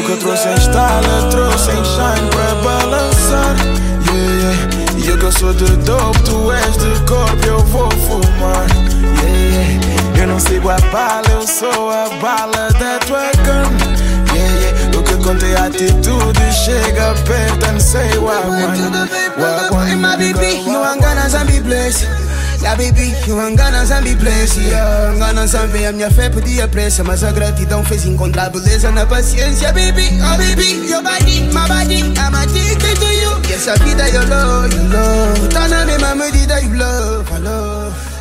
Nunca trouxe em style, trouxe em shine pra balançar. Yeah, yeah. E eu que sou de dope, tu és de corpo, eu vou fumar. Yeah, yeah. Eu não sigo a bala, eu sou a bala da tua gun. Yeah, yeah. O que conta é a atitude, chega perto and say wagwan. Wagwan, my baby, you ain't gonna zombie place. Yeah, baby, you ain't gonna zombie place. Yeah, gonna zombie, a minha fé podia pressa, mas a gratidão fez encontrar beleza na paciência. Baby, oh baby, your body, my body, I'm addicted to you. E essa vida eu love, tá na mesma medida, you love, I love.